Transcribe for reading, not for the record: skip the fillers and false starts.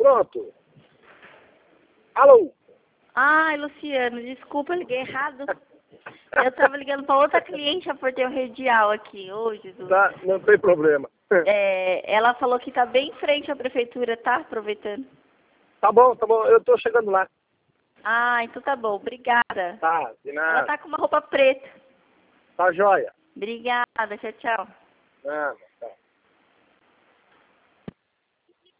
Pronto. Alô? Ai, Luciano, desculpa, eu liguei errado. Eu tava ligando pra outra cliente a Porteiro Redial aqui. Ô, Jesus. Tá, não tem problema. Ela falou que tá bem em frente à prefeitura, tá? Aproveitando. Tá bom, eu tô chegando lá. Ah, então tá bom, obrigada. Tá, de Ela nada. tá com uma roupa preta. Tá joia. Obrigada, tchau, tchau. Nada.